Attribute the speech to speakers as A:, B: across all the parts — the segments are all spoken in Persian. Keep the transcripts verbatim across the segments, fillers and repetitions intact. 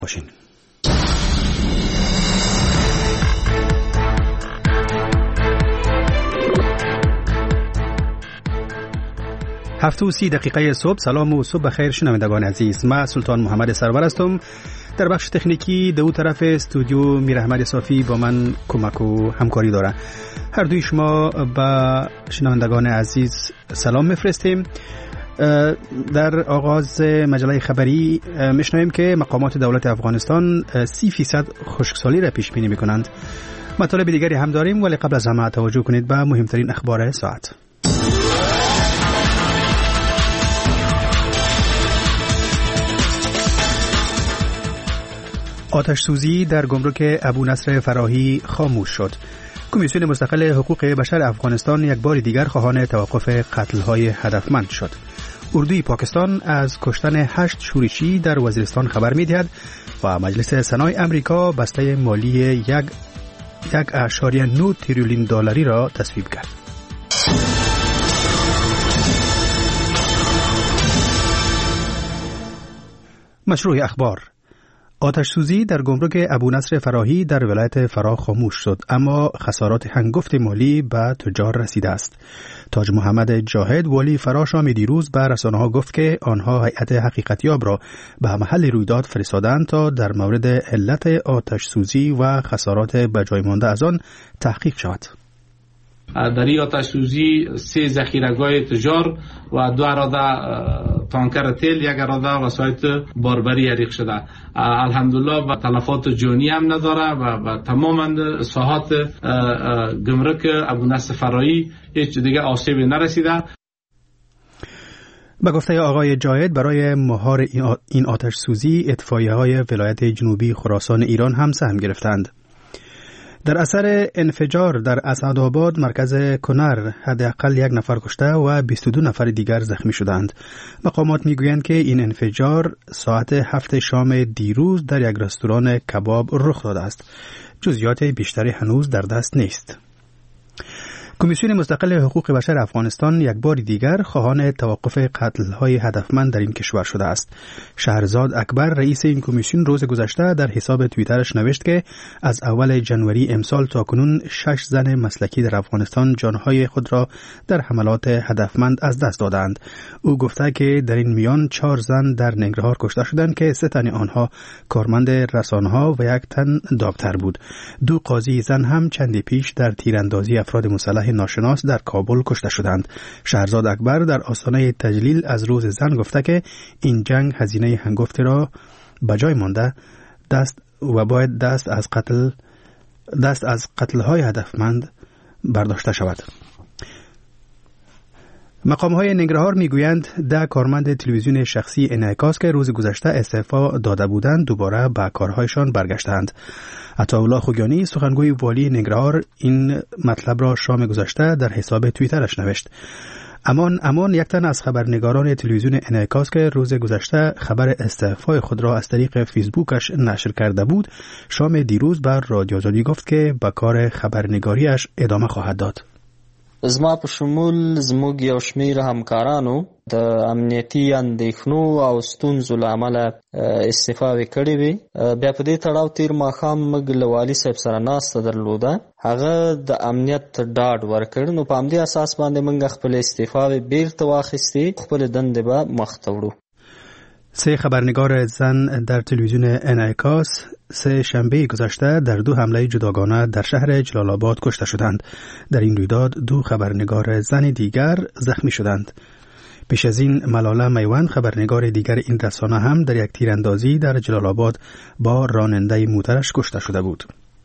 A: باشین. هفت و سی دقیقه صبح. سلام و صبح بخیر شنوندگان عزیز. من سلطان محمد سرور هستم. در بخش تکنیکی دو طرف استودیو میر احمد صافی با من کمک و همکاری داره. هر دوی شما با شنوندگان عزیز سلام میفرستیم. در آغاز مجله خبری میشنویم که مقامات دولت افغانستان سی فیصد خشکسالی را پیش بینی میکنند. مطالب دیگری هم داریم، ولی قبل از همه توجه کنید به مهمترین اخبار ساعت. آتش سوزی در گمرک ابو نصر فراهی خاموش شد. کمیسیون مستقل حقوق بشر افغانستان یک بار دیگر خواهان توقف قتل‌های هدفمند شد. اردوی پاکستان از کشتن هشت شورشی در وزیرستان خبر می‌دهد و مجلس سنای امریکا بسته مالی یک یک اشاریه نه تریلیون دلاری را تصویب کرد. مشروع اخبار. آتش سوزی در گمرک ابو نصر فراهی در ولایت فراه خاموش شد، اما خسارات هنگفت مالی به تجار رسیده است. تاج محمد جاهد والی فراه شام دیروز به رسانه‌ها گفت که آنها هیئت حقیقتیاب را به محل رویداد فرستادند تا در مورد علت آتش سوزی و خسارات به جای مانده از آن تحقیق شود.
B: در این آتش سوزی سه ذخیره‌گاه تجار و دو اراده تانکر تیل، یک اراده وسایط باربری حریق شده. الحمدلله و تلفات جانی هم نداره و به تمام ساحات گمرک ابو نصر فراهی هیچ دیگه آسیبی نرسیده.
A: به گفته آقای جاهد، برای مهار این آتش سوزی اطفائیه‌های ولایت جنوبی خراسان ایران هم سهم گرفتند. در اثر انفجار در اسعدآباد مرکز کنر حداقل یک نفر کشته و بیست و دو نفر دیگر زخمی شدند. مقامات میگویند که این انفجار ساعت هفت شام دیروز در یک رستوران کباب رخ داده است. جزئیات بیشتری هنوز در دست نیست. کمیسیون مستقل حقوق بشر افغانستان یک بار دیگر خواهان توقف قتل‌های هدفمند در این کشور شده است. شهرزاد اکبر رئیس این کمیسیون روز گذشته در حساب توییترش نوشت که از اول ژانویه امسال تا کنون شش زن مسلکی در افغانستان جانهای خود را در حملات هدفمند از دست دادند. او گفته که در این میان چهار زن در ننگرهار کشته شدند که سه تن آنها کارمند رسانه‌ها و یک تن داکتر بود. دو قاضی زن هم چندی پیش در تیراندازی افراد مسلح ناشناس در کابل کشته شدند. شهرزاد اکبر در آستانه تجلیل از روز زن گفته که این جنگ هزینه هنگفت را به جای مانده دست و باید دست از قتل دست از قتل‌های هدفمند برداشته شود. مقام‌های ننگرهار میگویند ده کارمند تلویزیون شخصی انعکاس که روز گذشته استعفا داده بودند دوباره به کارهایشان برگشتند. عطاالله خوگیانی سخنگوی والی ننگرهار این مطلب را شام گذشته در حساب توییترش نوشت. امان امان یک تن از خبرنگاران تلویزیون انعکاس که روز گذشته خبر استعفای خود را از طریق فیسبوکش نشر کرده بود، شام دیروز بر رادیو آزادی گفت که به کار خبرنگاریش ادامه خواهد داد.
C: زما په شمول زموږ یو شمېر همکارانو د امنیتي اندېښنو او ستونزو له امله استعفاوې کړې وې. بیا په دې تړاو تېر ماښام موږ له والي صاحب سره ناسته درلوده. هغه د امنیت ډاډ ورکړ، نو په همدې اساس باندې موږ خپلې استعفاوې بیرته واخیستې، خپلې دندې به مخ ته وړو.
A: سه خبرنگار زن در تلویزیون انعکاس سه شنبه گذشته در دو حمله جداگانه در شهر جلال آباد کشته شدند. در این رویداد دو خبرنگار زن دیگر زخمی شدند. پیش از این ملاله میوند خبرنگار دیگر این رسانه هم در یک تیراندازی در جلال آباد با راننده موترش کشته شده بود.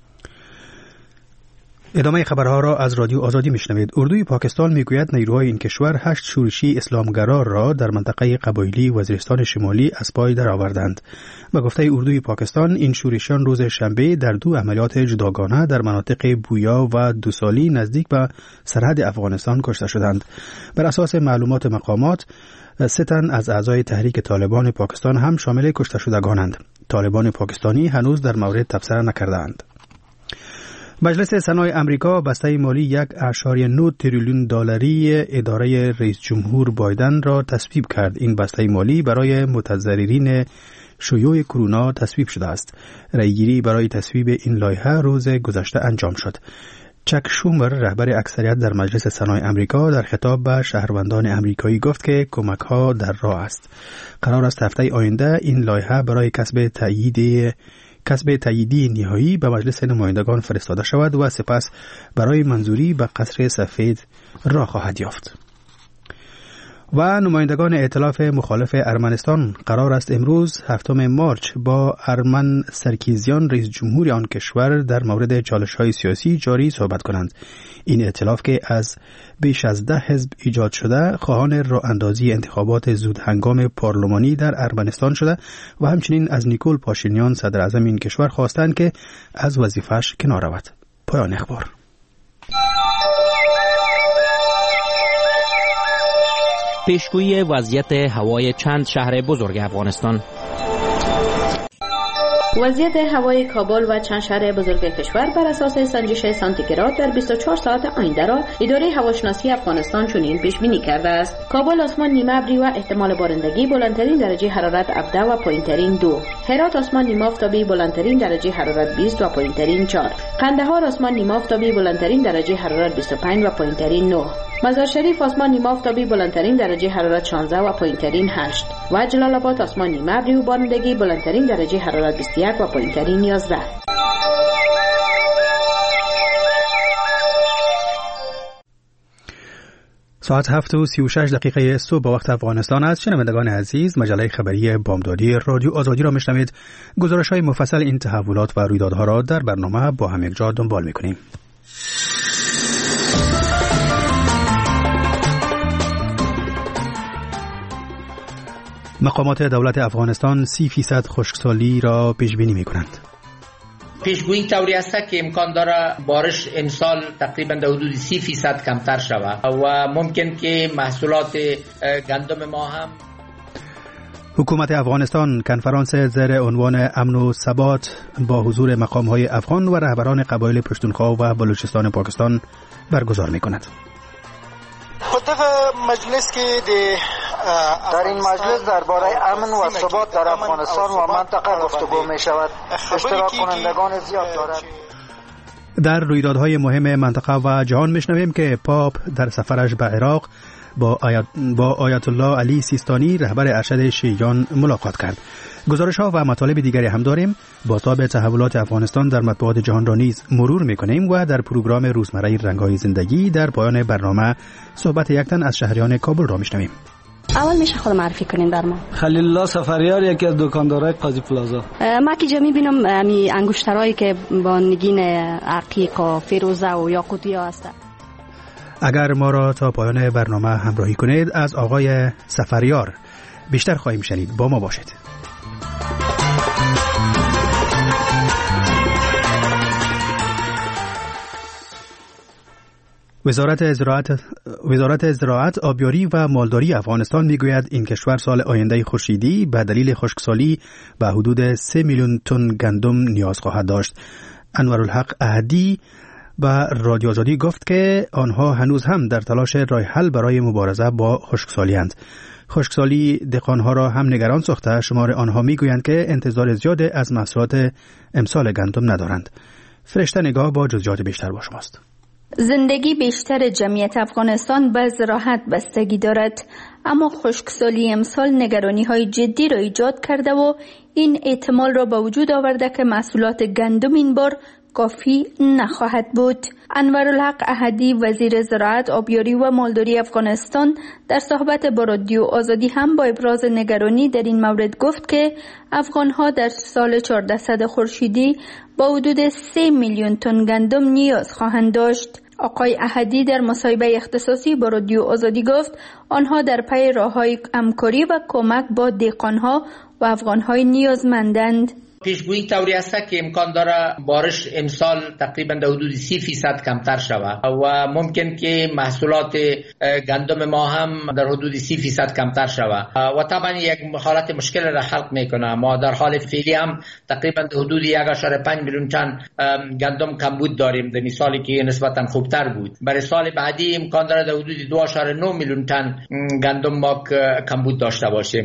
A: ادامه خبرها را از رادیو آزادی میشنوید. اردوی پاکستان میگوید نیروهای این کشور هشت شورشی اسلامگرا را در منطقه قبایلی وزیرستان شمالی از پای درآوردند. به گفته اردوی پاکستان این شورشیان روز شنبه در دو عملیات جداگانه در مناطق بویا و دوسالی نزدیک به سرحد افغانستان کشته شدند. بر اساس معلومات مقامات سه تن از اعضای تحریک طالبان پاکستان هم شامل کشته شدگانند. طالبان پاکستانی هنوز در مورد تبصره نکردند. مجلس سنای امریکا بسته مالی یک اشاریه نه تریلیون دلاری اداره رئیس جمهور بایدن را تصویب کرد. این بسته مالی برای متضررین شیوع کرونا تصویب شده است. رأیگیری برای تصویب این لایحه روز گذشته انجام شد. چک شومر رهبر اکثریت در مجلس سنای امریکا در خطاب به شهروندان امریکایی گفت که کمک‌ها در راه است. قرار است هفته آینده این لایحه برای کسب تایید کسب تاییدی نهایی به مجلس نمایندگان فرستاده شود و سپس برای منظوری به قصر سفید راه خواهد یافت. و نمایندگان ائتلاف مخالف ارمنستان قرار است امروز هفتم مارچ با ارمن سرکیزیان رئیس جمهور آن کشور در مورد چالش‌های سیاسی جاری صحبت کنند. این ائتلاف که از بیش از ده حزب ایجاد شده خواهان راه اندازی انتخابات زود هنگام پارلمانی در ارمنستان شده و همچنین از نیکول پاشینیان صدر اعظم این کشور خواستند که از وظیفه‌اش کنار رود. پایان اخبار.
D: پیشگویی وضعیت هوای چند شهر بزرگ افغانستان.
E: وضعیت هوای کابل و چند شهر بزرگ کشور بر اساس سنجش سانتیگراد در بیست و چهار ساعت آینده را اداره هواشناسی افغانستان چنین پیش بینی کرده است: کابل آسمان نیمه ابری و احتمال بارندگی، بلندترین درجه حرارت هفده و پایینترین دو. هرات آسمان نیمه آفتابی، بلندترین درجه حرارت بیست و پایینترین چهار. قندهار آسمان نیمه آفتابی، بلندترین درجه حرارت بیست و پنج و پایینترین نه. مزار شریف آسمان نیمه آفتابی، بلندترین درجه حرارت شانزده و پایینترین هشت. و جلال آباد آسمان نیمه ابری و بارندگی، بلندترین درجه حرارت بیست و یک و پایینترین یازده.
A: ساعت هفت و سی و شش دقیقه صبح با وقت افغانستان است. شنوندگان عزیز، مجله خبری بامدادی رادیو آزادی را میشنوید. گزارش‌های مفصل این تحولات و رویدادها را در برنامه با هم یکجا دنبال می‌کنیم. مقامات دولت افغانستان سی فیصد خشکسالی را پیش بینی می کنند.
F: پیشگویی طوری است که امکان داره بارش امسال تقریبا در حدود سی فیصد کمتر شود و ممکن که محصولات گندم ما هم.
A: حکومت افغانستان کنفرانس زیر عنوان امن و ثبات با حضور مقام‌های افغان و رهبران قبایل پشتونخوا و بلوچستان پاکستان برگزار می کند.
G: هدف مجلس که در این مجلس درباره امن و ثبات در افغانستان و منطقه گفتگو می شود. اشتراک کنندگان زیاد دارد.
A: در رویدادهای مهم منطقه و جهان میشنویم که پاپ در سفرش به عراق با آیت, با آیت الله علی سیستانی رهبر ارشد شیعیان ملاقات کرد. گزارش ها و مطالب دیگری هم داریم. با تاب تحولات افغانستان در مطبوعات جهان را نیز مرور میکنیم و در پروگرام روزمره رنگ‌های زندگی در پایان برنامه صحبت یک تن از شهریان کابل را میشنویم.
H: اول میشه خود معرفی کنین در ما.
I: خلیل الله سفریار، یکی از دکاندارای قاضی پلازا.
H: ما که جا میبینم امی انگشترایی که با نگین عقیق و فیروزه و یاقوتیا هست.
A: اگر ما را تا پایان برنامه همراهی کنید از آقای سفریار بیشتر خواهیم شنید. با ما باشید. وزارت زراعت وزارت زراعت آبیاری و مالداری افغانستان میگوید این کشور سال آینده خورشیدی به دلیل خشکسالی به حدود سه میلیون تن گندم نیاز خواهد داشت. انورالحق احدی به رادیو آزادی گفت که آنها هنوز هم در تلاش راه حل برای مبارزه با خشکسالی اند. خشکسالی دهقانها را هم نگران ساخته. شمار آنها میگویند که انتظار زیاد از محصولات امسال گندم ندارند. فرشته نگاه با جزئیات بیشتر با شماست.
J: زندگی بیشتر جمعیت افغانستان به زراعت بستگی دارد، اما خشکسالی امسال نگرانی های جدی را ایجاد کرده و این احتمال را به وجود آورده که محصولات گندم این بار کافی نخواهد بود. انورالحق احدی وزیر زراعت، آبیاری و مالداری افغانستان در صحبت با رادیو آزادی هم با ابراز نگرانی در این مورد گفت که افغانها در سال چهاردهصد خورشیدی با حدود سه میلیون تن گندم نیاز خواهند داشت. آقای احدی در مصاحبه اختصاصی با رادیو آزادی گفت آنها در پی راه‌های همکاری و کمک با دهقانها و افغانهای نیازمندند.
F: پیشگویی طوری است که امکان داره بارش امسال تقریبا در حدود سی فیصد کمتر شود و ممکن که محصولات گندم ما هم در حدود سی فیصد کمتر شود و طبعا یک حالت مشکل را خلق میکنه. ما در حال فعلی هم تقریبا در حدود یک و پنج میلیون تن گندم کمبود داریم، در سالی که نسبتا خوبتر بود. برای سال بعدی امکان داره در حدود دو و نه میلیون تن گندم ما کمبود داشته باشیم.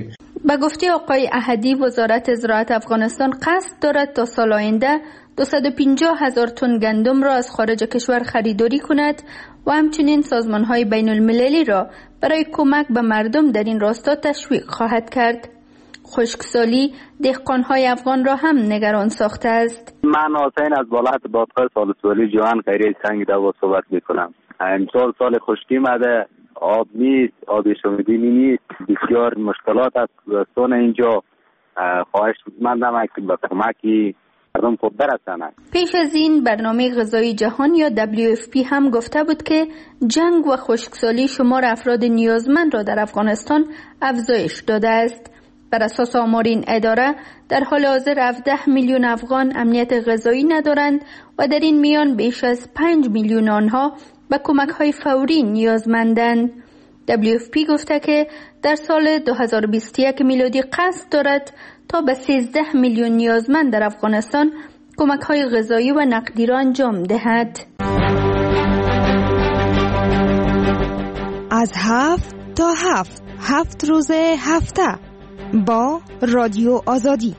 J: به گفته آقای احدی، وزارت زراعت افغانستان قصد دارد تا سال آینده دویست و پنجاه هزار تن گندم را از خارج کشور خریداری کند و همچنین سازمان‌های بین المللی را برای کمک به مردم در این راستا تشویق خواهد کرد. خشکسالی دهقان‌های افغان را هم نگران ساخته است.
K: من حسین از بالات بادخای سالسولی جوان خیریه سنگ دوا صحبت میکنم. امسال سال خشکی مده، آب نیست، آب شومیدنی نیست، بسیار مشکلات است. سون اینجا خواهش مندم که به کمکی مردم خود برسند.
J: پیش از این برنامه غذایی جهان یا دبلیو اف پی هم گفته بود که جنگ و خشکسالی شمار افراد نیازمند را در افغانستان افزایش داده است. بر اساس آمار این اداره در حال حاضر هفده میلیون افغان امنیت غذایی ندارند و در این میان بیش از پنج میلیون آنها به کمک‌های فوری نیازمندند. دبلیو اف پی گفته که در سال دو هزار و بیست و یک میلادی قصد دارد تا به سیزده میلیون نیازمند در افغانستان کمک‌های غذایی و نقدی را انجام دهد.
L: از هفت تا هفت هفت روز هفته با رادیو آزادی.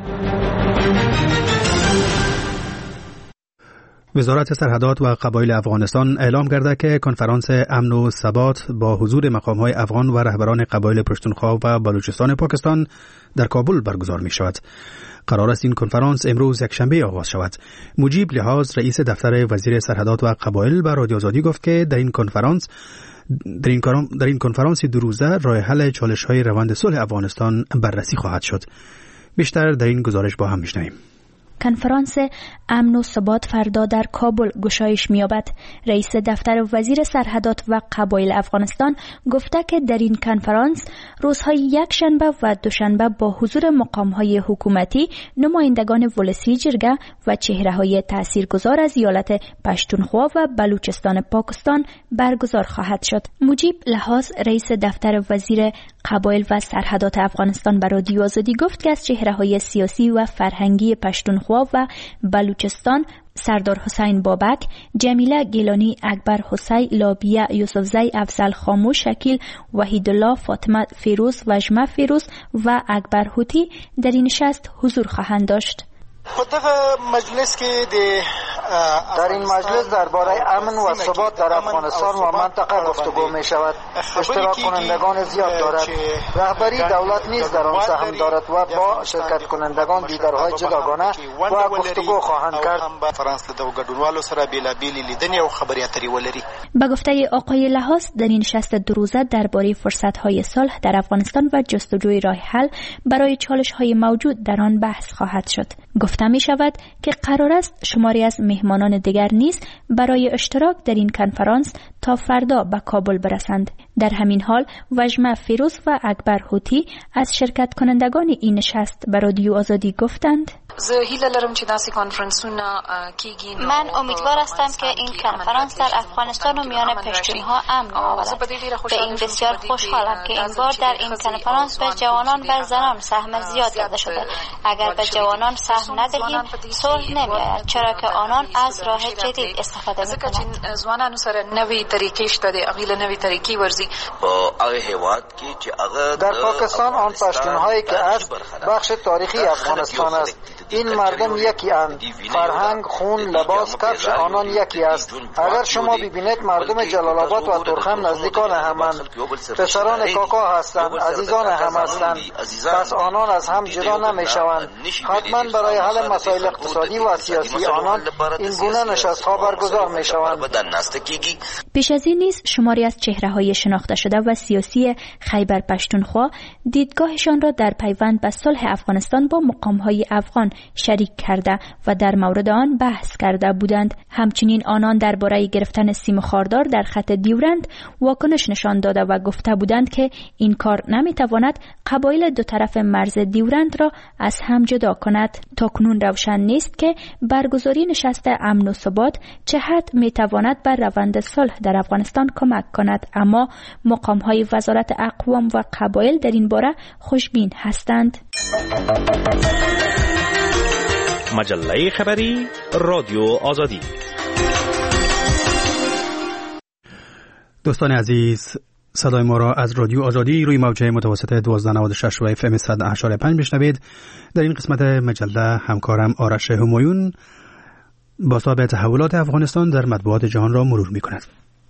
A: وزارت سرحدات و قبایل افغانستان اعلام کرده که کنفرانس امن و ثبات با حضور مقام‌های افغان و رهبران قبایل پشتونخوا و بلوچستان پاکستان در کابل برگزار می شود. قرار است این کنفرانس امروز یکشنبه آغاز شود. مجیب لحاظ رئیس دفتر وزیر سرحدات و قبایل به رادیو آزادی گفت که در این کنفرانس در این, در این کنفرانس دو روزه راه حل چالش‌های روند صلح افغانستان بررسی خواهد شد. بیشتر در این گزارش با هم می‌شنویم.
M: کنفرانس امن و ثبات فردا در کابل گشایش می‌یابد. رئیس دفتر وزیر سرحدات و قبایل افغانستان گفته که در این کنفرانس روزهای یک شنبه و دوشنبه با حضور مقام‌های حکومتی، نمایندگان ولسی جرگه و چهره‌های تاثیرگذار از ایالت پشتونخوا و بلوچستان پاکستان برگزار خواهد شد. مجیب لحاظ رئیس دفتر وزیر قبایل و سرحدات افغانستان به رادیو آزادی گفت که از چهره‌های سیاسی و فرهنگی پشتونخوا و بلوچستان سردار حسین بابک، جمیله گیلانی، اکبر حسین، لابیه یوسفزی، افضل خاموش، شکیل وحیدالله، فاطمه فیروز، وجمه فیروز و اکبر هوتی در این نشست حضور خواهند داشت.
G: مجلس که در این مجلس درباره امن و ثبات در افغانستان و منطقه گفتگو می شود. اشتراک کنندگان زیاد دارد. رهبری دولت نیز در آن سهم دارد و با شرکت کنندگان دیدارهای جداگانه و گفتگو خواهند کرد.
M: به گفته آقای لحاظ در این نشست دو روزه درباره فرصت‌های صلح در افغانستان و جستجوی راه حل برای چالش‌های موجود در آن بحث خواهد شد. گفته می شود که قرار است شماری از مهمانان دیگر نیز برای اشتراک در این کنفرانس تا فردا به کابل برسند. در همین حال وجمه فیروز و اکبر هوتی از شرکت کنندگان این نشست به رادیو آزادی گفتند:
N: من امیدوار هستم که این کنفرانس در افغانستان و میان پشتونها امن آورد. به این بسیار خوشحالم که این بار در این کنفرانس به جوانان و زنان سهم زیاد داده شده. اگر به جوانان سهم ندهیم صلح نمیآید، چرا که آنان از راه جدید استفاده میکنند.
G: در پاکستان آن پشتونهایی که از بخش تاریخی افغانستان است. این مردم یکی اند. فرهنگ، خون، لباس، کفش آنان یکی است. اگر شما ببینید مردم جلال آباد و ترخم نزدیکان همند. پسران کاکا هستند، عزیزان هم هستند. پس آنان از هم جدا نمیشوند. حتما برای حل مسائل اقتصادی و سیاسی آنان این گونه نشست‌ها برگزار میشوند.
M: پیش از این نیز شماری از چهره‌های شناخته شده و سیاسی خیبر پشتونخوا دیدگاهشان را در پیوند به صلح افغانستان با مقام‌های افغان شریک کرده و در مورد آن بحث کرده بودند. همچنین آنان درباره گرفتن سیم خاردار در خط دیورند واکنش نشان داده و گفته بودند که این کار نمیتواند قبایل دو طرف مرز دیورند را از هم جدا کند. تاکنون روشن نیست که برگزاری نشست امن و ثبات چه حد میتواند بر روند صلح در افغانستان کمک کند، اما مقام‌های وزارت اقوام و قبایل در این باره خوشبین هستند.
D: مجله خبری رادیو آزادی.
A: دوستان عزیز، صدای ما را از رادیو آزادی روی موجه متوسط دوازده ممیز نود و شش و اف ام صد و هشت ممیز پنج بشنوید. در این قسمت مجله همکارم آرش همایون بازتاب تحولات افغانستان در مطبوعات جهان را مرور می کند.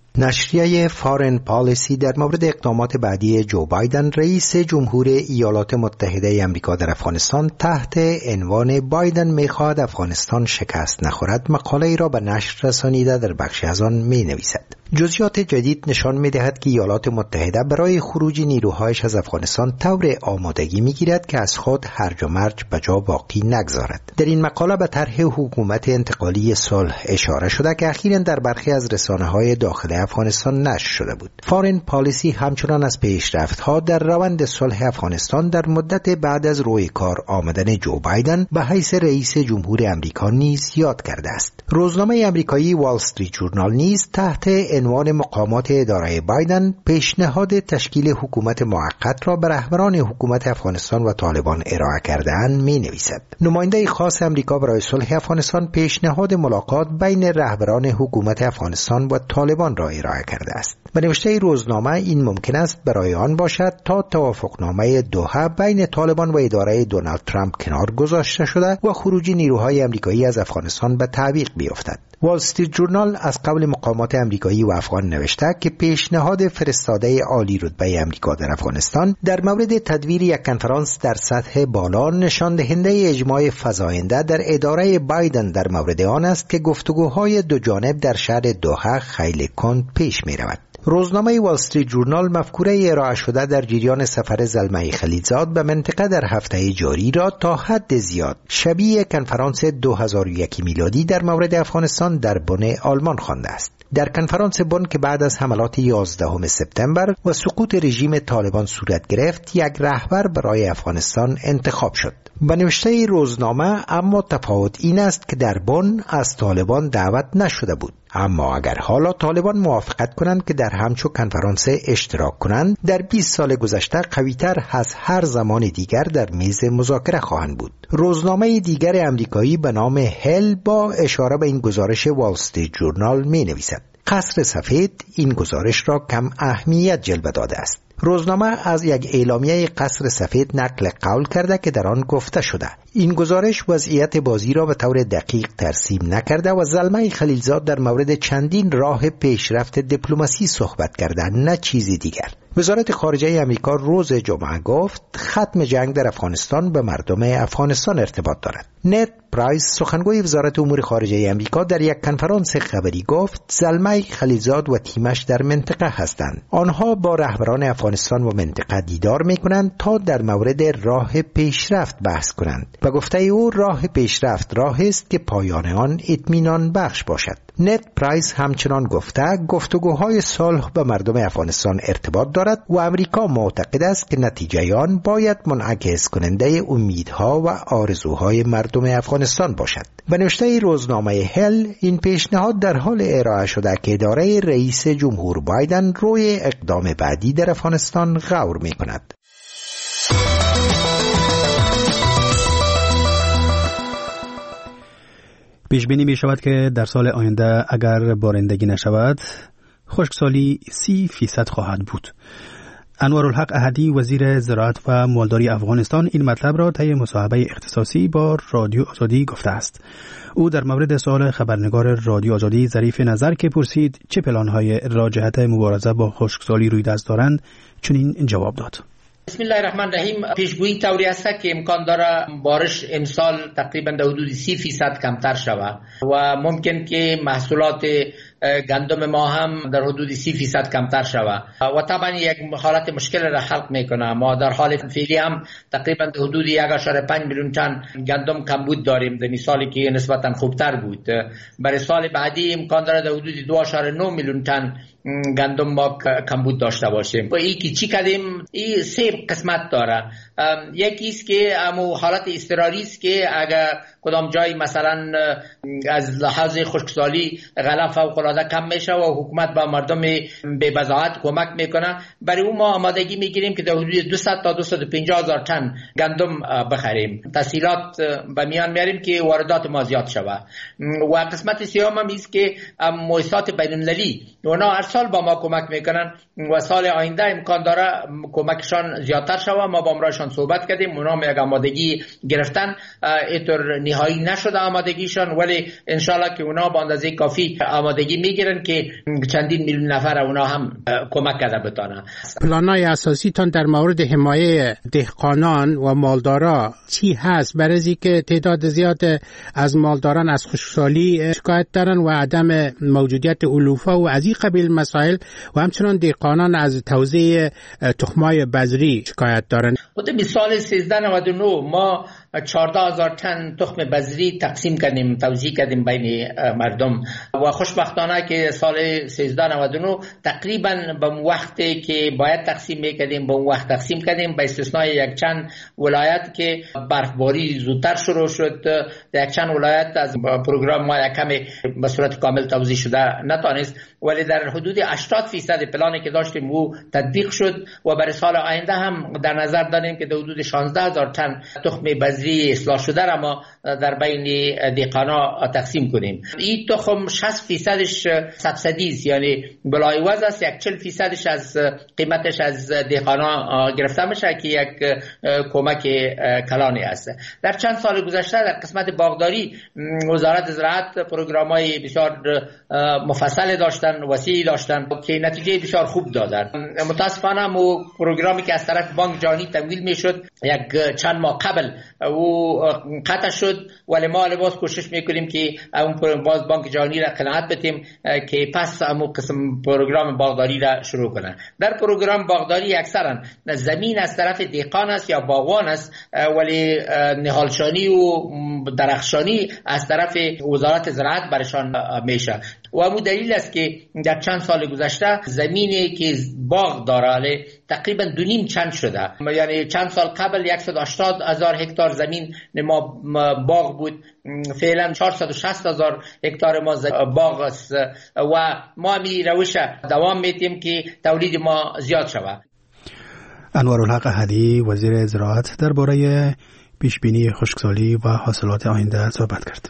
O: نشریه فارن پالیسی در مورد اقدامات بعدی جو بایدن رئیس جمهور ایالات متحده آمریکا در افغانستان تحت عنوان بایدن می‌خواهد افغانستان شکست نخورد مقاله ای را به نشر رسانیده در بخشی از آن می‌نویسد. جزئیات جدید نشان می‌دهد که ایالات متحده برای خروج نیروهایش از افغانستان طور آمادگی می‌گیرد که از خود هرج و مرج به جا باقی نگذارد. در این مقاله به طرح حکومت انتقالی صلح اشاره شده که اخیراً در برخی از رسانه‌های داخلی افغانستان نشر شده بود. فارن پالیسی همچنان از پیشرفت‌ها در روند صلح افغانستان در مدت بعد از روی کار آمدن جو بایدن به حیث رئیس جمهور آمریکا نیز یاد کرده است. روزنامه آمریکایی وال استریت جورنال نیز تحت عنوان مقامات اداره بایدن پیشنهاد تشکیل حکومت موقت را به رهبران حکومت افغانستان و طالبان ارائه کرده‌اند می‌نویسد. نماینده خاص آمریکا برای صلح افغانستان پیشنهاد ملاقات بین رهبران حکومت افغانستان و طالبان را ارائه کرده است. به نوشته روزنامه این ممکن است برای آن باشد تا توافقنامه دوحه بین طالبان و اداره دونالد ترامپ کنار گذاشته شده و خروج نیروهای آمریکایی از افغانستان به تعویق بیفتد. وال استریت جورنال از قبل مقامات آمریکایی و افغان نوشته که پیشنهاد فرستاده عالی رتبه آمریکا در افغانستان در مورد تدویر یک کنفرانس در سطح بالا نشان دهنده اجماع فزاینده در اداره بایدن در مورد آن است که گفتگوهای دو جانب در شهر دوحه خیلی کند پیش می رود. روزنامه وال استریت جورنال مفکوره ارائه شده در جریان سفر زلمه خلیلزاد به منطقه در هفته جاری را تا حد زیاد شبیه کنفرانس دو هزار و یک میلادی در مورد افغانستان در بن آلمان خوانده است. در کنفرانس بن که بعد از حملات یازدهم سپتامبر و سقوط رژیم طالبان صورت گرفت، یک رهبر برای افغانستان انتخاب شد. به نوشته روزنامه اما تفاوت این است که در بن از طالبان دعوت نشده بود. اما اگر حالا طالبان موافقت کنند که در همچو کنفرانس اشتراک کنند، در بیست سال گذشته قوی‌تر از هر زمان دیگر در میز مذاکره خواهند بود. روزنامه دیگر آمریکایی به نام هل با اشاره به این گزارش وال استریت جورنال می نویسد. قصر سفید این گزارش را کم اهمیت جلوه داده است. روزنامه از یک اعلامیه قصر سفید نقل قول کرده که در آن گفته شده این گزارش وضعیت بازی را به طور دقیق ترسیم نکرده و زلمه خلیلزاد در مورد چندین راه پیشرفت دیپلماسی صحبت کرده، نه چیزی دیگر. وزارت خارجه آمریکا روز جمعه گفت ختم جنگ در افغانستان به مردم افغانستان ارتباط دارد. نت پرایس سخنگوی وزارت امور خارجه آمریکا در یک کنفرانس خبری گفت زلمه خلیلزاد و تیمش در منطقه هستند. آنها با رهبران افغانستان و منطقه دیدار می‌کنند تا در مورد راه پیشرفت بحث کنند. و گفته او راه پیشرفت راهی است که پایان آن اطمینان بخش باشد. نت پرایس همچنان گفته گفتگوهای صلح به مردم افغانستان ارتباط دارد و امریکا معتقد است که نتیجه آن باید منعکس کننده امیدها و آرزوهای مردم افغانستان باشد. به نوشته روزنامه هل این پیشنهاد در حال ارائه شده که اداره رئیس جمهور بایدن روی اقدام بعدی در افغانستان غور می کند.
A: پیش بینی می شود که در سال آینده اگر بارندگی نشود خشکسالی سی فیصد خواهد بود. انوارالحق احدی وزیر زراعت و مالداری افغانستان این مطلب را طی مصاحبه اختصاصی با رادیو آزادی گفته است. او در مورد سوال خبرنگار رادیو آزادی ظریف نظر که پرسید چه پلان‌های را جهت مبارزه با خشکسالی روی دست دارند چنین جواب داد.
F: بسم الله الرحمن الرحیم. پیشگویی طوری است که امکان داره بارش امسال تقریبا در حدود سی فیصد کمتر شود و ممکن که محصولات گندم ما هم در حدود سی فیصد کمتر شود و طبعا یک حالت مشکل را خلق میکنه. ما در حال فعلی هم تقریبا در حدود یک و پنج میلیون تن گندم کمبود داریم در سالی که نسبتا خوبتر بود. برای سال بعدی امکان داره در حدود دو و نه میلیون تن گندم ما کمبود داشته باشیم. و این که چی کردیم این سه قسمت داره. یکی است که امو حالت اضطراری است که اگر کدام جای مثلا از لحاظ خشکسالی غله فوق اندازه کم میشه و حکومت با مردم به بضاعت کمک میکنه. برای اون ما آمادگی میگیریم که در حدود دویست تا دویست و پنجاه هزار تن گندم بخریم. تسهیلات به میان میاریم که واردات ما زیاد شوه. و قسمت سیام هم است که مؤسسات بین‌المللی اونا هر سال با ما کمک میکنن و سال آینده امکان داره کمکشان زیادتر شوه. ما با امرایشان صحبت کردیم، اونا یک آمادگی گرفتن، اینطور نهایی نشده آمادگیشان، ولی انشالله که اونا با اندازه کافی آمادگی میگیرن که چندین میلیون نفر اونا هم کمک کرده بتانه.
P: پلانای اساسی تان در مورد حمایه دهقانان و مالدارا چی هست؟ برای از اینکه تعداد زیاد از مالداران از خشکسالی شکایت دارن و عدم موجودیت علوفه و از این قبیل مسائل و همچنان دهقانان از توزیع تخمای بذری شکایت دارن.
F: خود به سال سیزده نود و نه ما چهارده هزار تن تخم بذری تقسیم کردیم، توزیع کردیم بین مردم و خوشبختانه که سال سیزده نود و نه تقریبا به وقتی که باید تقسیم میکردیم به وقت تقسیم کردیم، به استثنای یک چند ولایت که برفباری زودتر شروع شد. یک چند ولایت از پروگرام ما یک کمی به صورت کامل توزیع شده نتونست، ولی در حدود هشتاد درصد پلانی که داشتیم او تطبیق شد و برای سال آینده هم در نظر داریم که در حدود شانزده هزار تن تخم بذری اصلاح شده را ما در بین دهقانا تقسیم کنیم. این تخم شصت درصدش سبسیدی است، یعنی بلایوز است، یک چهل درصدش از قیمتش از دهقانا گرفته میشه که یک کمک کلانی است. در چند سال گذشته در قسمت باغداری وزارت زراعت پروگرام‌های بسیار مفصل داشتن، وسیع داشتن که نتیجه بسیار خوب دادن. متاسفانه مو پروگرامی که از طرف بانک جهانی تمویل میشد یک چند ماه قبل او قطع شد، ولی ما لباس کوشش میکنیم که اون باز بانک جهانی را قناعت بدیم که پس همون قسم پروگرام باغداری را شروع کنه. در پروگرام باغداری اکثرا زمین از طرف دهقان است یا باغوان است، ولی نهالشانی و درخشانی از طرف وزارت زراعت برشان میشه و همون دلیل است که در چند سال گذشته زمینی که باغ داره تقریبا دو نیم چند شده. یعنی چند سال قبل صد و هشتاد هزار هکتار زمین ما باغ بود، فعلا چهارصد و شصت هزار هکتار ما باغ است و ما می روش دوام میدیم که تولید ما زیاد شود.
A: انوارالحق احدی وزیر زراعت درباره پیشبینی خشکسالی و حاصلات آینده صحبت کرد.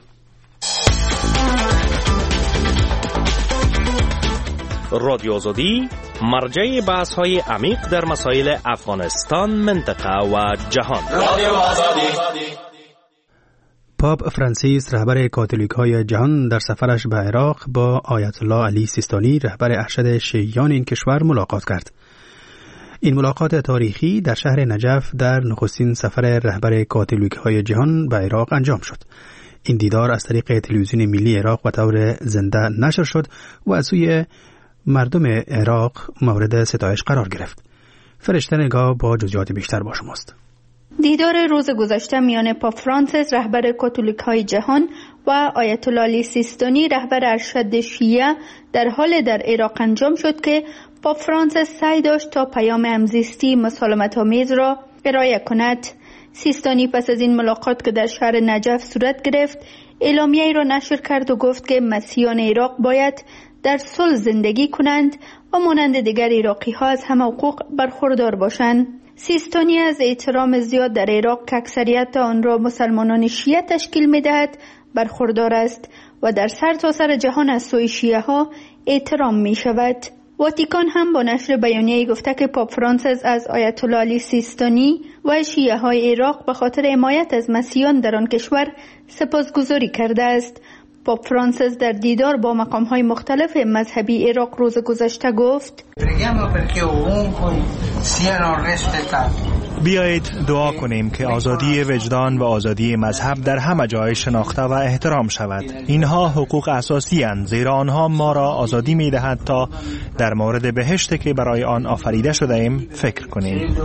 D: رادیو آزادی مرجع بحث های عمیق در مسائل افغانستان، منطقه و جهان. رادیو آزادی.
A: پاپ فرانسیس رهبر کاتولیک های جهان در سفرش به عراق با آیت الله علی سیستانی رهبر ارشد شیعیان این کشور ملاقات کرد. این ملاقات تاریخی در شهر نجف در نخستین سفر رهبر کاتولیک های جهان به عراق انجام شد. این دیدار از طریق تلویزیون ملی عراق و طور زنده نشر شد و از سوی مردم عراق مورد ستایش قرار گرفت. فرشته نگاه با جزئیات بیشتر با شماست.
J: دیدار روز گذشته میان پاپ فرانسیس رهبر کاتولیک های جهان و آیت الله علی سیستانی رهبر ارشد شیعه در حال در عراق انجام شد که پاپ فرانسیس سعی داشت تا پیام همزیستی مسالمت‌آمیز را ارائه کند. سیستانی پس از این ملاقات که در شهر نجف صورت گرفت اعلامیه‌ای را نشر کرد و گفت که مسیحیان عراق باید در صلح زندگی کنند و مانند دیگر عراقی ها از همه حقوق برخوردار باشند. سیستانی از احترام زیاد در عراق که اکثریت آن را مسلمانان شیعه تشکیل می دهد برخوردار است و در سر تا سر جهان از سوی شیعه ها احترام می شود. واتیکان هم با نشر بیانیه‌ای گفته که پاپ فرانسیس از آیت الله علی سیستانی و شیعه های عراق به خاطر حمایت از مسیحیان در آن کشور سپاسگزاری کرده است. پاپ فرانسیس در دیدار با مقام‌های مختلف مذهبی عراق روز گذشته گفت:
Q: بیایید دعا کنیم که آزادی وجدان و آزادی مذهب در همه جای شناخته و احترام شود. اینها حقوق اساسی اند، زیرا آنها ما را آزادی می دهد تا در مورد بهشتی که برای آن آفریده شده ایم فکر کنیم.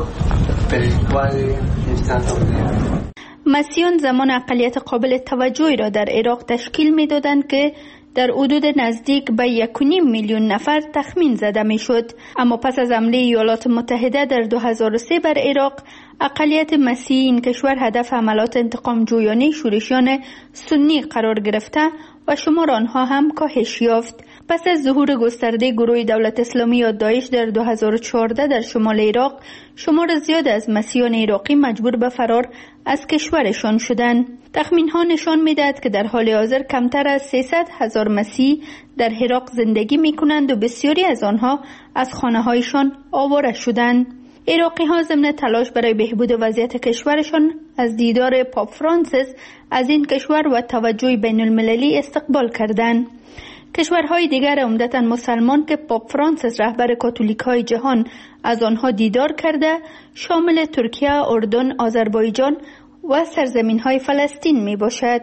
J: مسیحیان زمان اقلیت قابل توجهی را در عراق تشکیل می دادند که در حدود نزدیک به یک و نیم میلیون نفر تخمین زده می شد. اما پس از حمله ایالات متحده در دو هزار و سه بر عراق، اقلیت مسیحی این کشور هدف حملات انتقام جویانه شورشیان سنی قرار گرفته و شمار آنها هم کاهش یافت. پس از ظهور گسترده گروه دولت اسلامی یا داعش در دو هزار و چهارده در شمال عراق، شمار زیاد از مسیحیان عراقی مجبور به فرار از کشورشان شدند. تخمین ها نشان می‌دهد که در حال حاضر کمتر از سیصد هزار مسیحی در عراق زندگی می‌کنند و بسیاری از آنها از خانه‌هایشان آواره شدند. عراقی ها ضمن تلاش برای بهبود وضعیت کشورشان از دیدار پاپ فرانسیس از این کشور و توجه بین المللی استقبال کردند. کشورهای دیگر عمدتاً مسلمان که پاپ فرانسیس رهبر کاتولیک های جهان از آنها دیدار کرده شامل ترکیه، اردن، آذربایجان و سرزمین های فلسطین می باشد.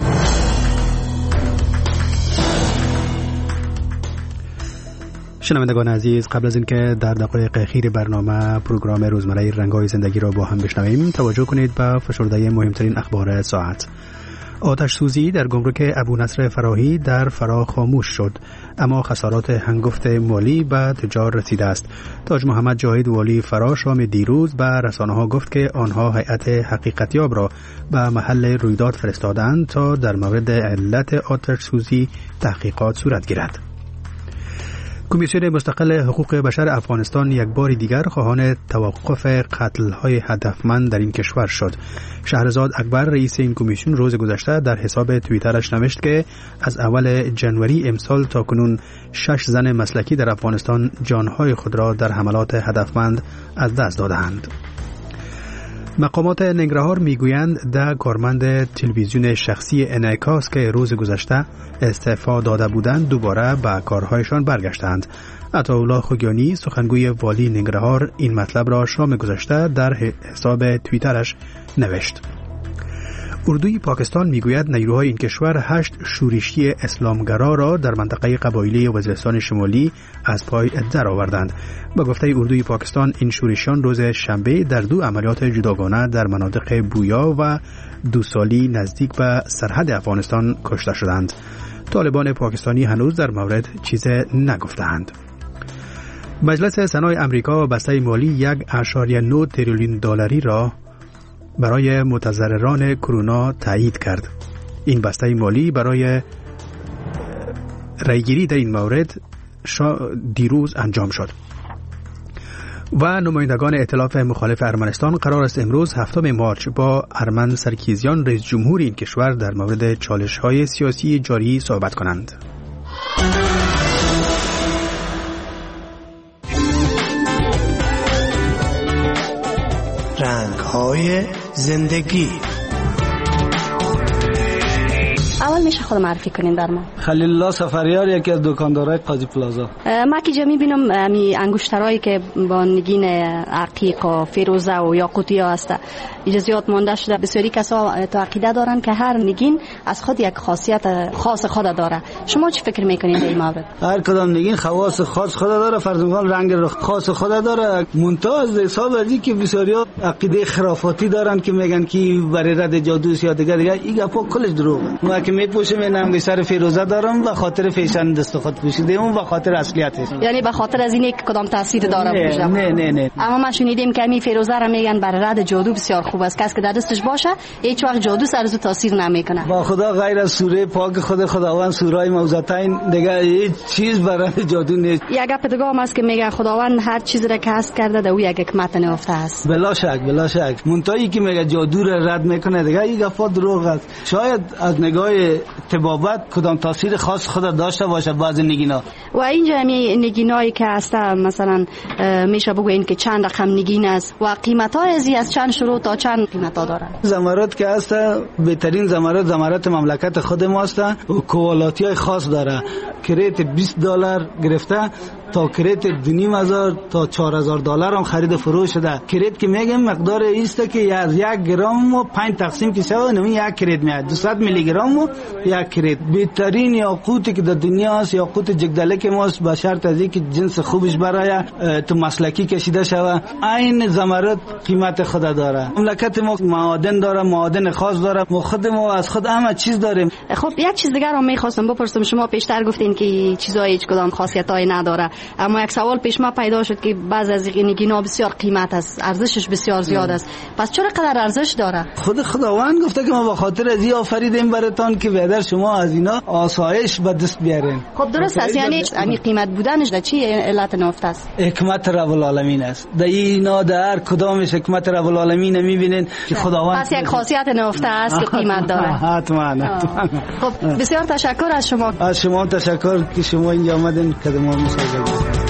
A: شنوندگان عزیز، قبل از اینکه در دقایق اخیر برنامه پروگرام روزمره رنگ‌های زندگی را با هم بشنویم، توجه کنید به فشرده مهمترین اخبار ساعت. آتش سوزی در گمرک ابو نصر فراهی در فرا خاموش شد، اما خسارات هنگفت مالی به تجار رسیده است. تاج محمد جاهد والی فرا شام دیروز به رسانه‌ها گفت که آنها هیئت حقیقتیاب را به محل رویداد فرستادند تا در مورد علت آتش سوزی تحقیقات صورت گیرد. کمیسیون مستقل حقوق بشر افغانستان یک بار دیگر خواهان توقف قتل‌های هدفمند در این کشور شد. شهرزاد اکبر رئیس این کمیسیون روز گذشته در حساب توییترش نوشت که از اول جنوری امسال تا کنون شش زن مسلکی در افغانستان جانهای خود را در حملات هدفمند از دست دادند. مقامات ننگرهار میگویند ده کارمند تلویزیون شخصی انعکاس که روز گذشته استعفا داده بودند دوباره به کارهایشان برگشتند. عطاالله خوگیانی سخنگوی والی ننگرهار این مطلب را شام گذشته در حساب توییترش نوشت. اردوی پاکستان میگوید نیروهای این کشور هشت شورشی اسلامگرا را در منطقه قبایلی وزیرستان شمالی از پای در آوردند. با گفته اردوی پاکستان این شورشیان روز شنبه در دو عملیات جداگانه در مناطق بویا و دوسالی نزدیک به سرحد افغانستان کشته شدند. طالبان پاکستانی هنوز در مورد چیز نگفتند. مجلس سنای امریکا بسته مالی یک اشاریه نه تریلیون دلاری را برای متضرران کرونا تایید کرد. این بسته مالی برای رایگیری در این مورد دیروز انجام شد. و نمایندگان ائتلاف مخالف ارمنستان قرار است امروز هفتم مارچ با ارمن سرکیزیان رئیس جمهور این کشور در مورد چالش‌های سیاسی جاری صحبت کنند.
R: رنگ‌های زندگی.
H: اول میشه خود معرفی کنین در ما.
I: خلیل الله سفریار، یکی از دکاندارای قاضی پلازا.
H: ما که جمعی بینم امی انگشترایی که با نگین عقیق و فیروزه و یاقوتیا هست اجازیات مانده شده. بسیاری کسا تو عقیده دارن که هر نگین از خود یک خاصیت خاص خود داره. شما چی فکر میکنین در این مورد؟
I: هر کدام نگین خواص خاص خود داره، فرضاً رنگ خاص خود داره. منتها از حساب ازی که بسیاری عقیده خرافاتی دارن که میگن که برای رد جادو یا دیگه دیگه این گپا کلش دروغه. ما که میپوشم این انگشتر فیروزه دارم به خاطر فیشن دست خود پوشیده اون به خاطر اصلیتش،
H: یعنی به خاطر از اینه که کدام تاثیر داره پوشم.
I: نه نه نه
H: اما ما شنیدیم که این فیروزه را میگن برای رد جادو بسیار خوب است، کسی که در دستش باشه هیچ وقت جادو سر از تاثیر نمیکنه.
I: با خدا غیر از سوره پاک خود خداوند سورای موضوعتین دیگه هیچ چیز برای جادو نیست.
H: یک گپ دیگه هم است که میگه خداوند هر چیز را که هست کرده در او یک حکمت نهفته است.
I: بلا شک بلا شک. منتهی که میگه جادو را رد میکنه دیگه این گپا دروغ است. شاید از نگاه طبابت کدام تاثیر خاص خود داشته باشه بعضی نگینا.
H: و اینجا می نگینایی که هست مثلا میشه بگوین که چند رقم نگین است و قیمت های ازی از چند شروع تا چند قیمت ها دارن.
I: زمرد که هست بهترین زمرد زمرد مملکت خود ماست و کوالیتی های خاص داره. کریت بیست دلار گرفته تا کریت دو هزار تا چهار هزار دلار هم خرید فروش شده. کریت که میگم مقدار ایست که از یک گرم و پنج تقسیم که شود نمی یک کریت میاد دویست میلی گرم و یک کریت. بهترین یاقوتی که در دنیا است یاقوت جگدلک ماست، به شرط از اینکه جنس خوبش برای تو مسلکی کشیده شود. این زمرد قیمت خود داره. مملکت ما معادن داره، معادن خاص داره. ما خود ما از خود همه چیز داریم.
H: خب یک چیز دیگر هم میخواستم بپرسم، شما پیشتر گفتین که چیزای هیچ کدام خاصیتای نداره، اما یک سوال پیش ما پیدا شد که بعض از این نگینا بسیار قیمت است، ارزشش بسیار زیاد است. پس چرا قدر ارزش داره؟
I: خود خداوند گفته که ما به خاطر از این آفریدیم براتون که که بیادر شما از اینا آسایش به دست بیارین.
H: خب درست است، یعنی همین قیمت بودنش در چی علت نفت است؟
I: حکمت رب العالمین است. در اینا در کدامش حکمت رب العالمین میبینین که خداوند
H: پس یک خاصیت نفت است که قیمت داره.
I: حتما.
H: خب بسیار تشکر از شما.
I: از شما تشکر که شما اینجا آمدین که ما مساعدت.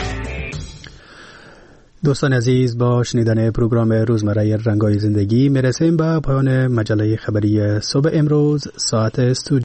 A: دوستان عزیز، با شنیدن پروگرام روزمره رنگای زندگی میرسیم به پایان مجله خبری صبح امروز. ساعت استودیو